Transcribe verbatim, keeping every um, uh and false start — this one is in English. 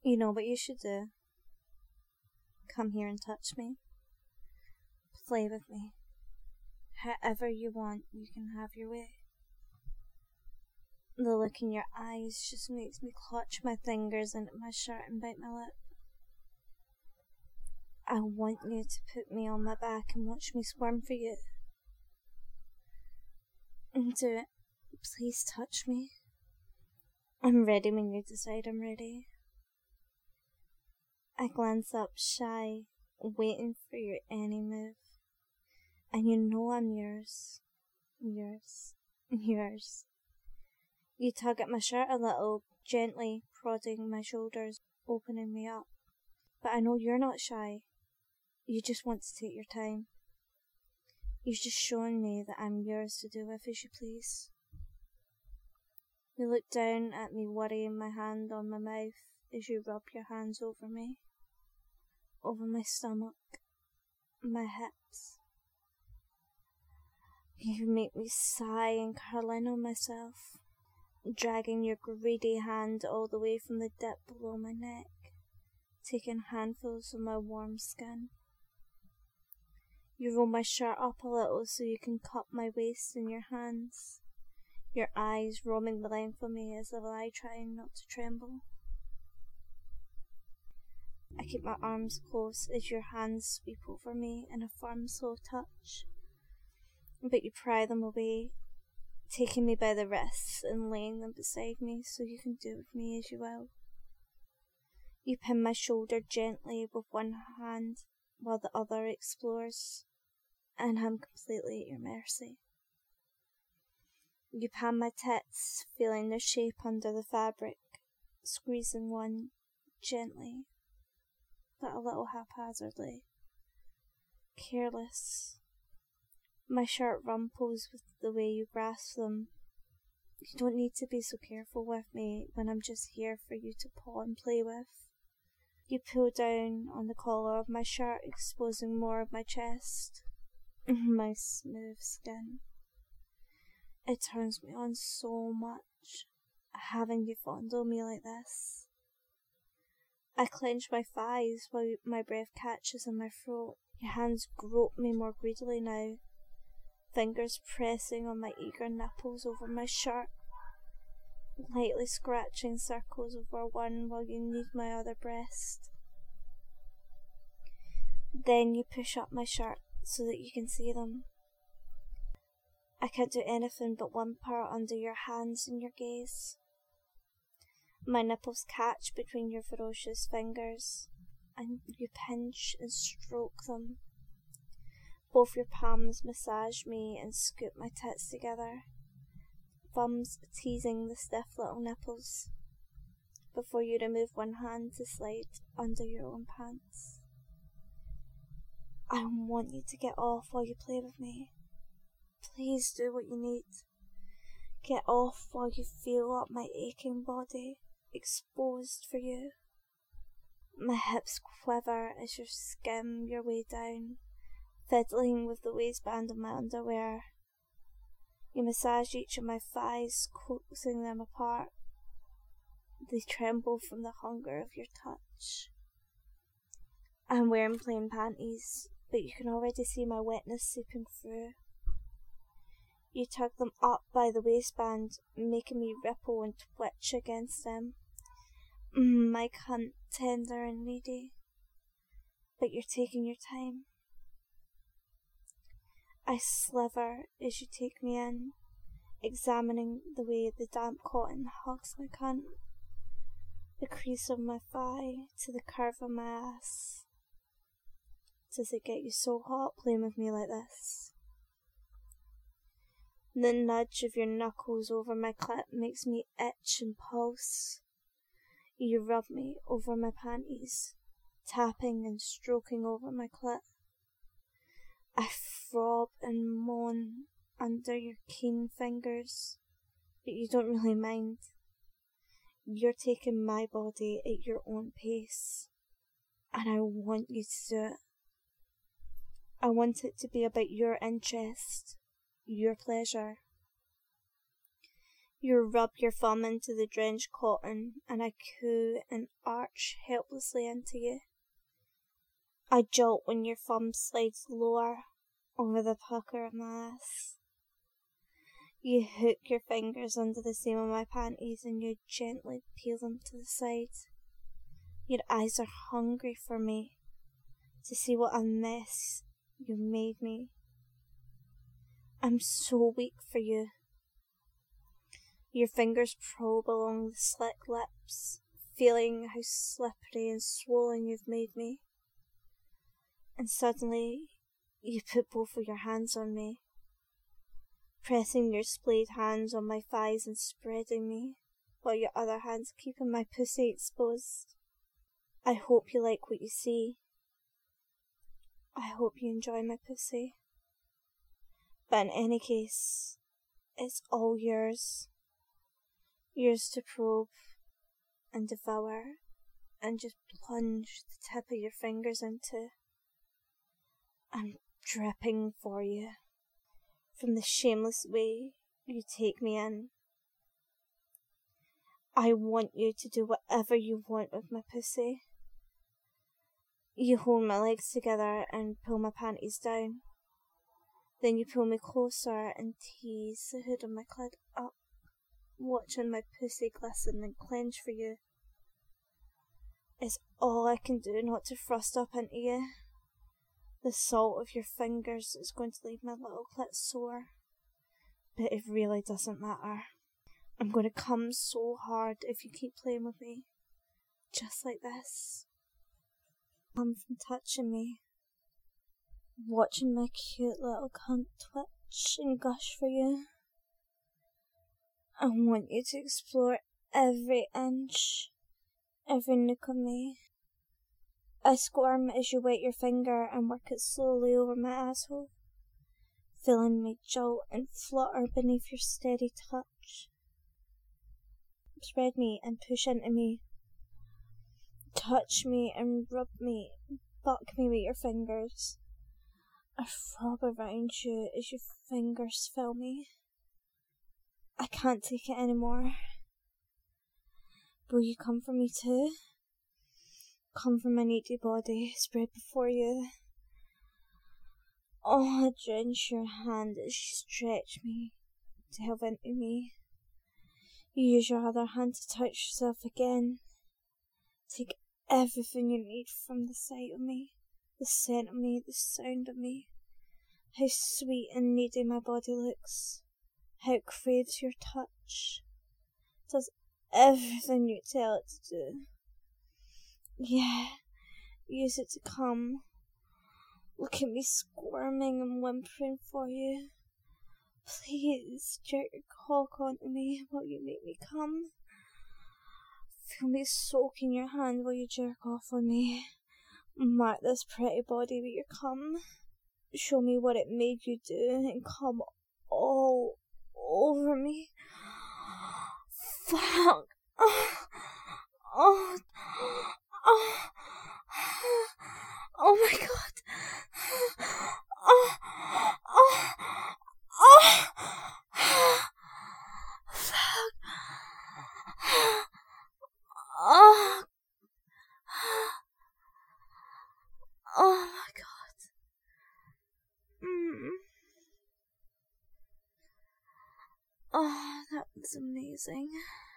You know what you should do? Come here and touch me. Play with me. However you want, you can have your way. The look in your eyes just makes me clutch my fingers into my shirt and bite my lip. I want you to put me on my back and watch me squirm for you. And do it. Please touch me. I'm ready when you decide I'm ready. I glance up shy, waiting for your any move. And you know I'm yours. Yours. Yours. You tug at my shirt a little, gently prodding my shoulders, opening me up. But I know you're not shy. You just want to take your time. You've just shown me that I'm yours to do with as you please. You look down at me, worrying my hand on my mouth as you rub your hands over me, over my stomach, my hips. You make me sigh and curl in on myself, dragging your greedy hand all the way from the dip below my neck, taking handfuls of my warm skin. You roll my shirt up a little so you can cup my waist in your hands, your eyes roaming the length of me as if I try not to tremble. I keep my arms close as your hands sweep over me in a firm, slow touch, but you pry them away, taking me by the wrists and laying them beside me so you can do with me as you will. You pin my shoulder gently with one hand while the other explores, and I'm completely at your mercy. You pan my tits, feeling their shape under the fabric, squeezing one gently, but a little haphazardly, careless. My shirt rumples with the way you grasp them. You don't need to be so careful with me when I'm just here for you to paw and play with. You pull down on the collar of my shirt, exposing more of my chest, my smooth skin. It turns me on so much, having you fondle me like this. I clench my thighs while my breath catches in my throat. Your hands grope me more greedily now, fingers pressing on my eager nipples over my shirt, lightly scratching circles over one while you knead my other breast. Then you push up my shirt so that you can see them. I can't do anything but whimper under your hands and your gaze. My nipples catch between your ferocious fingers, and you pinch and stroke them. Both your palms massage me and scoop my tits together, thumbs teasing the stiff little nipples, before you remove one hand to slide under your own pants. I want you to get off while you play with me. Please do what you need. Get off while you feel up my aching body, exposed for you. My hips quiver as you skim your way down, fiddling with the waistband of my underwear. You massage each of my thighs, coaxing them apart. They tremble from the hunger of your touch. I'm wearing plain panties, but you can already see my wetness seeping through. You tug them up by the waistband, making me ripple and twitch against them. Mm, my cunt, tender and needy. But you're taking your time. I sliver as you take me in, examining the way the damp cotton hugs my cunt, the crease of my thigh to the curve of my ass. Does it get you so hot playing with me like this? The nudge of your knuckles over my clit makes me itch and pulse. You rub me over my panties, tapping and stroking over my clit. I throb and moan under your keen fingers, but you don't really mind. You're taking my body at your own pace, and I want you to do it. I want it to be about your interest, your pleasure. You rub your thumb into the drenched cotton, and I coo and arch helplessly into you. I jolt when your thumb slides lower over the pucker of my ass. You hook your fingers under the seam of my panties and you gently peel them to the side. Your eyes are hungry for me, to see what a mess you made me. I'm so weak for you. Your fingers probe along the slick lips, feeling how slippery and swollen you've made me. And suddenly, you put both of your hands on me, pressing your splayed hands on my thighs and spreading me, while your other hand's keeping my pussy exposed. I hope you like what you see. I hope you enjoy my pussy. But in any case, it's all yours. Yours to probe and devour and just plunge the tip of your fingers into. I'm dripping for you from the shameless way you take me in. I want you to do whatever you want with my pussy. You hold my legs together and pull my panties down. Then you pull me closer and tease the hood of my clit up, watching my pussy glisten and clench for you. It's all I can do not to thrust up into you. The salt of your fingers is going to leave my little clit sore, but it really doesn't matter. I'm going to come so hard if you keep playing with me, just like this. Come from touching me, watching my cute little cunt twitch and gush for you. I want you to explore every inch, every nook of me. I squirm as you wet your finger and work it slowly over my asshole, feeling me jolt and flutter beneath your steady touch. Spread me and push into me. Touch me and rub me, buck me with your fingers. I throb around you as your fingers fill me. I can't take it anymore. Will you come for me too? Come for my needy body spread before you. Oh, I drench your hand as you stretch me to help into me. You use your other hand to touch yourself again. Take everything you need from the sight of me, the scent of me, the sound of me. How sweet and needy my body looks. How it craves your touch. Does everything you tell it to do. Yeah, use it to come. Look at me squirming and whimpering for you. Please jerk your cock onto me while you make me come. Feel me soaking your hand while you jerk off on me. Mark this pretty body with your cum. Show me what it made you do and come all over me. Fuck. Oh, oh, oh, oh my god. Oh, oh, oh, fuck. Oh, oh my god. Mm. Oh, that was amazing.